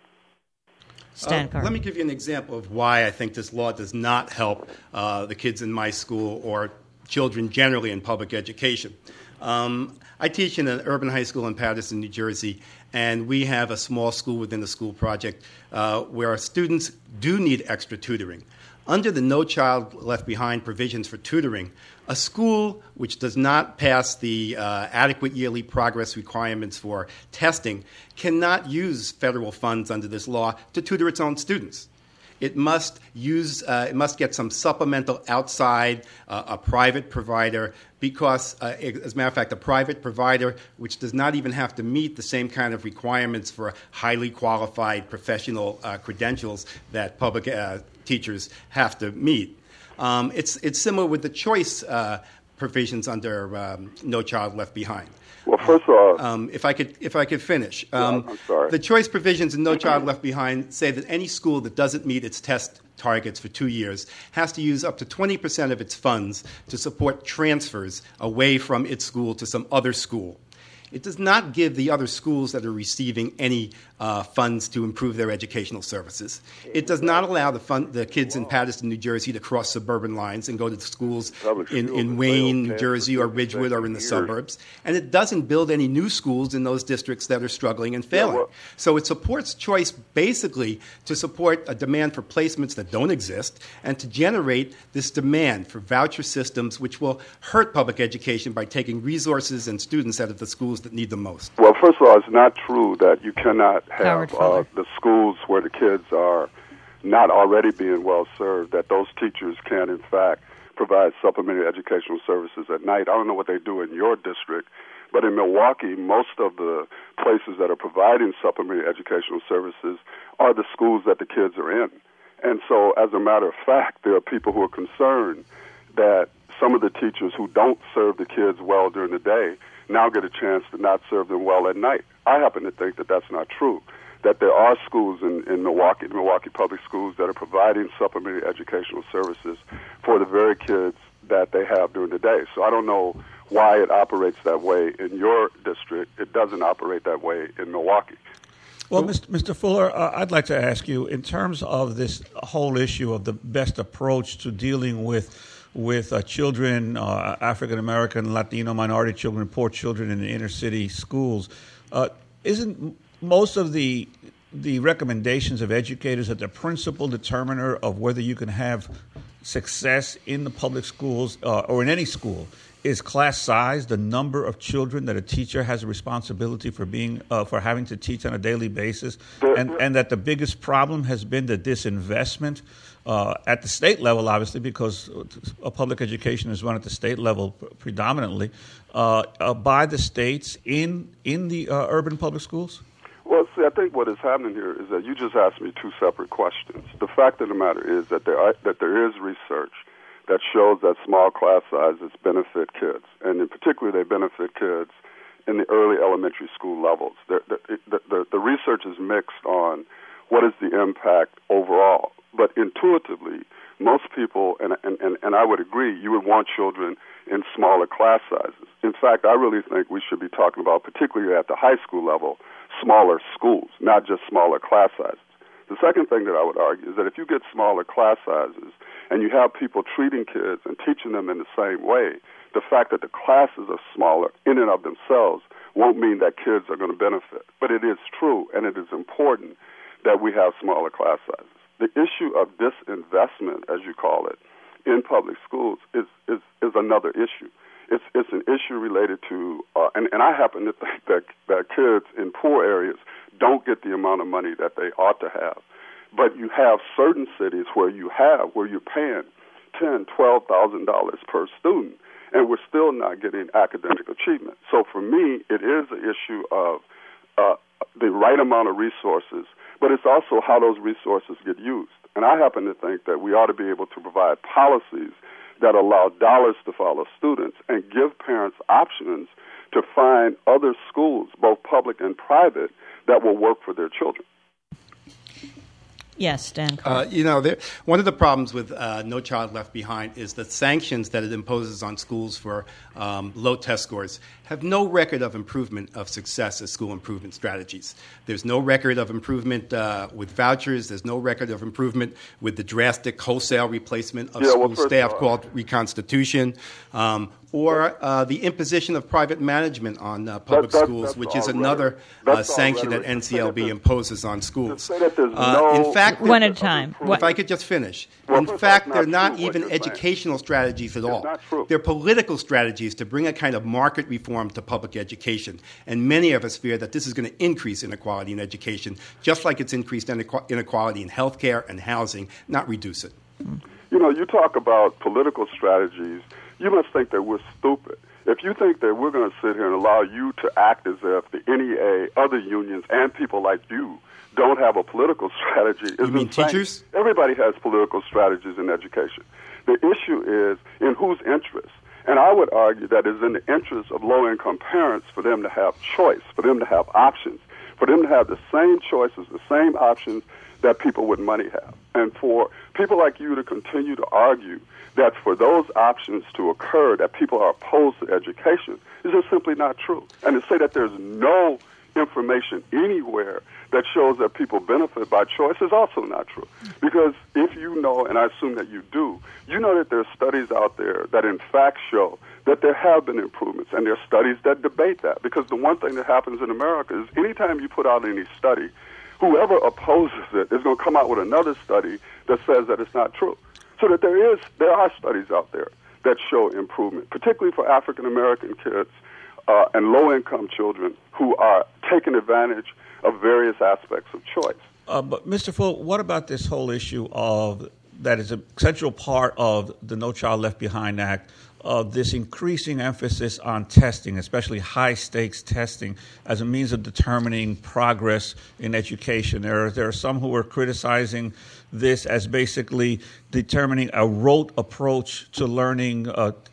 Let me give you an example of why I think this law does not help the kids in my school or children generally in public education. I teach in an urban high school in Paterson, New Jersey, and we have a small school within the school project where our students do need extra tutoring. Under the No Child Left Behind provisions for tutoring, a school which does not pass the adequate yearly progress requirements for testing cannot use federal funds under this law to tutor its own students. It must get some supplemental outside, a private provider, because, as a matter of fact, a private provider which does not even have to meet the same kind of requirements for highly qualified professional credentials that public teachers have to meet. It's similar with the choice provisions under No Child Left Behind. Well, first of all, if I could finish, I'm sorry. The choice provisions in No Child Left Behind say that any school that doesn't meet its test targets for 2 years has to use up to 20% of its funds to support transfers away from its school to some other school. It does not give the other schools that are receiving any funds to improve their educational services. It does not allow the kids in Paterson, New Jersey, to cross suburban lines and go to schools in Wayne, New Jersey, or Ridgewood, or in the suburbs. And it doesn't build any new schools in those districts that are struggling and failing. So it supports choice basically to support a demand for placements that don't exist and to generate this demand for voucher systems which will hurt public education by taking resources and students out of the schools that need them most. Well, first of all, it's not true that you cannot have the schools where the kids are not already being well served, that those teachers can, in fact, provide supplementary educational services at night. I don't know what they do in your district, but in Milwaukee, most of the places that are providing supplementary educational services are the schools that the kids are in. And so, as a matter of fact, there are people who are concerned that some of the teachers who don't serve the kids well during the day now get a chance to not serve them well at night. I happen to think that that's not true, that there are schools in Milwaukee, the Milwaukee Public Schools, that are providing supplementary educational services for the very kids that they have during the day. So I don't know why it operates that way in your district. It doesn't operate that way in Milwaukee. Well, Mr. Fuller, I'd like to ask you, in terms of this whole issue of the best approach to dealing with children, African American, Latino, minority children, poor children in the inner city schools, isn't most of the recommendations of educators that the principal determiner of whether you can have success in the public schools or in any school is class size, the number of children that a teacher has a responsibility for having to teach on a daily basis, and that the biggest problem has been the disinvestment at the state level, obviously, because public education is run at the state level predominantly, by the states in the urban public schools? Well, see, I think what is happening here is that you just asked me two separate questions. The fact of the matter is that there is research that shows that small class sizes benefit kids, and in particular they benefit kids in the early elementary school levels. The research is mixed on what is the impact overall, but intuitively, most people, and I would agree, you would want children in smaller class sizes. In fact, I really think we should be talking about, particularly at the high school level, smaller schools, not just smaller class sizes. The second thing that I would argue is that if you get smaller class sizes and you have people treating kids and teaching them in the same way, the fact that the classes are smaller in and of themselves won't mean that kids are going to benefit. But it is true, and it is important that we have smaller class sizes. The issue of disinvestment, as you call it, in public schools is another issue. It's an issue related to, and I happen to think that kids in poor areas don't get the amount of money that they ought to have. But you have certain cities where you're paying $10,000, $12,000 per student, and we're still not getting academic achievement. So for me, it is an issue of the right amount of resources, but it's also how those resources get used. And I happen to think that we ought to be able to provide policies that allow dollars to follow students and give parents options to find other schools, both public and private, that will work for their children. Yes, Dan. One of the problems with No Child Left Behind is the sanctions that it imposes on schools for low test scores have no record of improvement of success as school improvement strategies. There's no record of improvement with vouchers. There's no record of improvement with the drastic wholesale replacement of school staff called reconstitution. Or the imposition of private management on public schools, which is another sanction that NCLB imposes on schools. In fact, one at a time. If I could just finish. In fact, they're not even educational strategies at all. They're political strategies to bring a kind of market reform to public education. And many of us fear that this is going to increase inequality in education, just like it's increased inequality in healthcare and housing, not reduce it. You talk about political strategies. You must think that we're stupid. If you think that we're going to sit here and allow you to act as if the NEA, other unions, and people like you don't have a political strategy, you mean teachers? Everybody has political strategies in education. The issue is in whose interest. And I would argue that it's in the interest of low-income parents for them to have choice, for them to have options, for them to have the same choices, the same options that people with money have. And for people like you to continue to argue that for those options to occur, that people are opposed to education, is just simply not true. And to say that there's no information anywhere that shows that people benefit by choice is also not true. Because if you know, and I assume that you do, you know that there are studies out there that in fact show that there have been improvements, and there are studies that debate that. Because the one thing that happens in America is anytime you put out any study, whoever opposes it is going to come out with another study that says that it's not true. So that there are studies out there that show improvement, particularly for African American kids and low-income children who are taking advantage of various aspects of choice. But Mr. Full, what about this whole issue of that is a central part of the No Child Left Behind Act, of this increasing emphasis on testing, especially high-stakes testing, as a means of determining progress in education? There are some who are criticizing this as basically determining a rote approach to learning,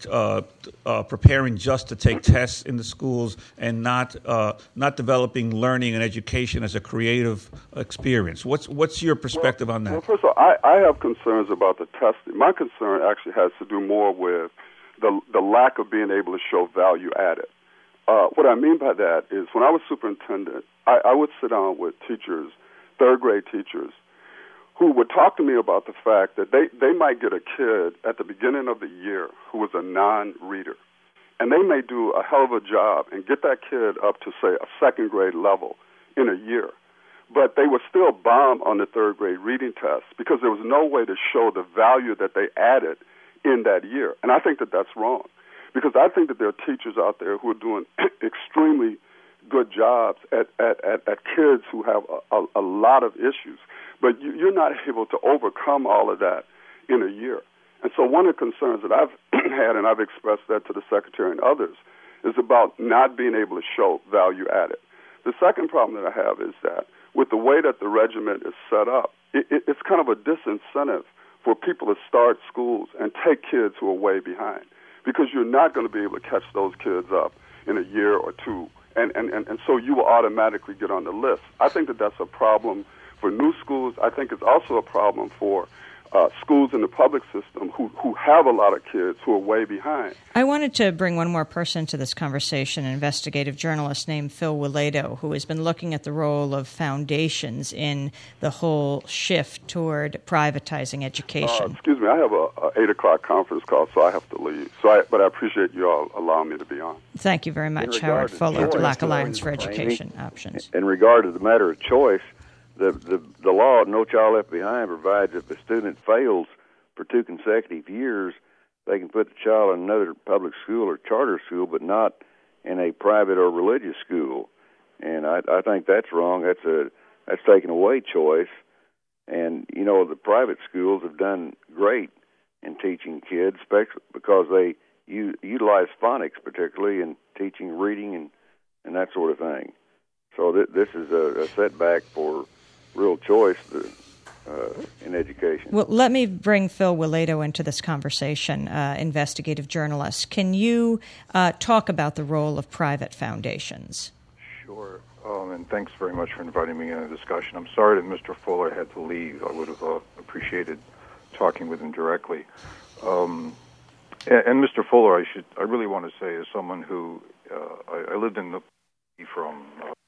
preparing just to take tests in the schools, and not developing learning and education as a creative experience. What's your perspective on that? Well, first of all, I have concerns about the testing. My concern actually has to do more with the lack of being able to show value added. What I mean by that is when I was superintendent, I would sit down with teachers, third-grade teachers, who would talk to me about the fact that they might get a kid at the beginning of the year who was a non-reader, and they may do a hell of a job and get that kid up to, say, a second-grade level in a year. But they would still bomb on the third-grade reading test because there was no way to show the value that they added in that year. And I think that that's wrong, because I think that there are teachers out there who are doing extremely good jobs at kids who have a lot of issues. But you're not able to overcome all of that in a year. And so one of the concerns that I've had, and I've expressed that to the Secretary and others, is about not being able to show value added. The second problem that I have is that with the way that the regiment is set up, it's kind of a disincentive for people to start schools and take kids who are way behind, because you're not going to be able to catch those kids up in a year or two. And so you will automatically get on the list. I think that that's a problem for new schools. I think it's also a problem for schools in the public system who have a lot of kids who are way behind. I wanted to bring one more person to this conversation, an investigative journalist named Phil Willado, who has been looking at the role of foundations in the whole shift toward privatizing education. Excuse me, I have a 8 o'clock conference call, so I have to leave. But I appreciate you all allowing me to be on. Thank you very much, Howard Fuller, Black Alliance for Education Options. In regard to the matter of choice, the law, No Child Left Behind, provides if a student fails for 2 consecutive years, they can put the child in another public school or charter school, but not in a private or religious school. And I think that's wrong. That's taking away choice. And, you know, the private schools have done great in teaching kids, especially because they utilize phonics, particularly in teaching reading and that sort of thing. So this is a setback for real choice in education. Well, let me bring Phil Willado into this conversation, investigative journalist. Can you talk about the role of private foundations? Sure, and thanks very much for inviting me in a discussion. I'm sorry that Mr. Fuller had to leave. I would have appreciated talking with him directly. And Mr. Fuller, I really want to say, as someone who I lived in the from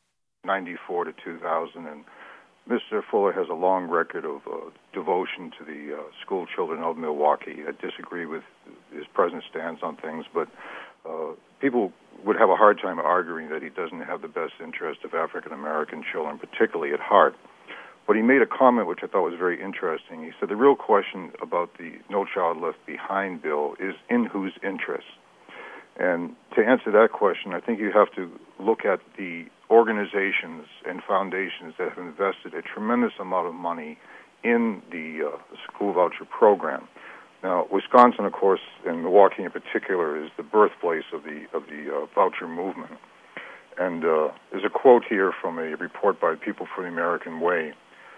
94 to 2000, and Mr. Fuller has a long record of devotion to the school children of Milwaukee. I disagree with his present stance on things, but people would have a hard time arguing that he doesn't have the best interest of African-American children, particularly at heart. But he made a comment which I thought was very interesting. He said the real question about the No Child Left Behind bill is in whose interest. And to answer that question, I think you have to look at the organizations and foundations that have invested a tremendous amount of money in the school voucher program. Now, Wisconsin, of course, and Milwaukee in particular, is the birthplace of the voucher movement. And there's a quote here from a report by People for the American Way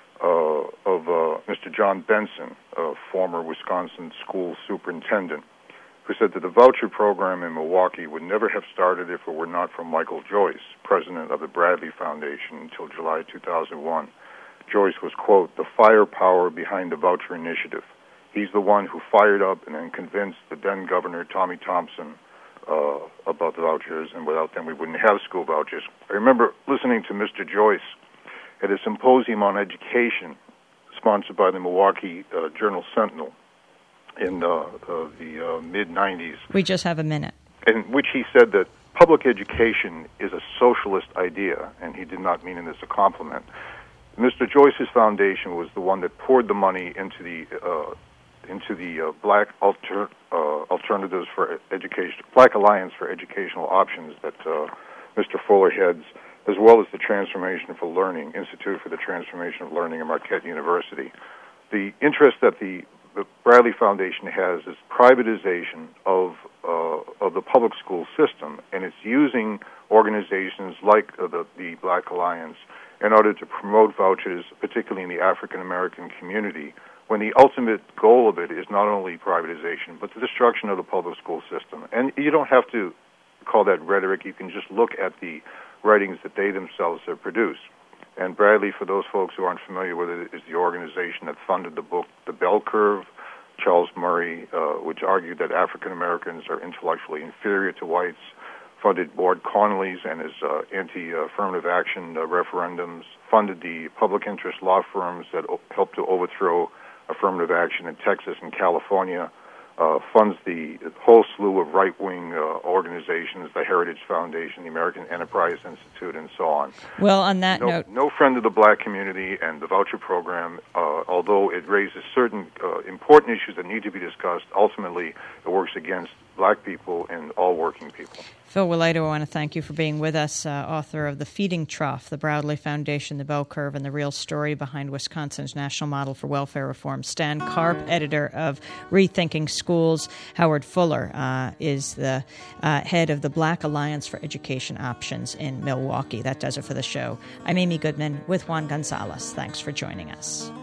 of Mr. John Benson, a former Wisconsin school superintendent, who said that the voucher program in Milwaukee would never have started if it were not for Michael Joyce, president of the Bradley Foundation, until July 2001. Joyce was, quote, the firepower behind the voucher initiative. He's the one who fired up and then convinced the then Governor Tommy Thompson about the vouchers, and without them we wouldn't have school vouchers. I remember listening to Mr. Joyce at a symposium on education sponsored by the Milwaukee Journal-Sentinel in the mid-'90s. We just have a minute. In which he said that public education is a socialist idea, and he did not mean it as a compliment. Mr. Joyce's foundation was the one that poured the money into the Black Alternatives for Education, Black Alliance for Educational Options that Mr. Fuller heads, as well as the Transformation for Learning, Institute for the Transformation of Learning at Marquette University. The interest that the Bradley Foundation has is privatization of the public school system, and it's using organizations like the Black Alliance in order to promote vouchers, particularly in the African American community, when the ultimate goal of it is not only privatization, but the destruction of the public school system. And you don't have to call that rhetoric. You can just look at the writings that they themselves have produced. And Bradley, for those folks who aren't familiar with it, is the organization that funded the book The Bell Curve, Charles Murray, which argued that African Americans are intellectually inferior to whites, funded Ward Connolly's and his anti-affirmative action referendums, funded the public interest law firms that helped to overthrow affirmative action in Texas and California, funds the whole slew of right-wing organizations, the Heritage Foundation, the American Enterprise Institute, and so on. Well, on that note... No friend of the black community, and the voucher program, although it raises certain important issues that need to be discussed, ultimately it works against black people and all working people. Phil Willado, I want to thank you for being with us, author of The Feeding Trough, The Bradley Foundation, The Bell Curve, and the Real Story Behind Wisconsin's National Model for Welfare Reform. Stan Karp, editor of Rethinking Schools. Howard Fuller is the head of the Black Alliance for Education Options in Milwaukee. That does it for the show. I'm Amy Goodman with Juan Gonzalez. Thanks for joining us.